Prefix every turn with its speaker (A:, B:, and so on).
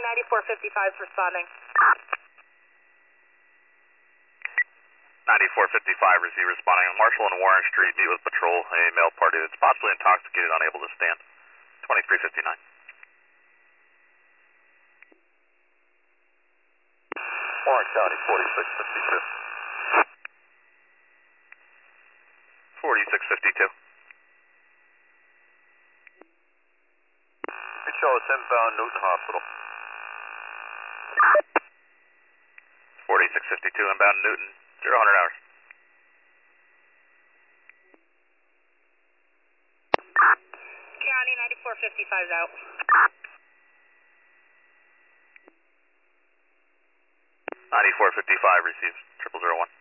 A: 9455 is responding.
B: 9455, receive responding. Marshall and Warren Street, meet with patrol, a male party that's possibly intoxicated, unable to stand. 2359.
C: Warren County, 4652.
B: 4652.
C: Show us inbound Newton Hospital.
B: 4652, inbound Newton, 0-100 hours.
A: County 9455 is out.
B: 9455 receives 0001.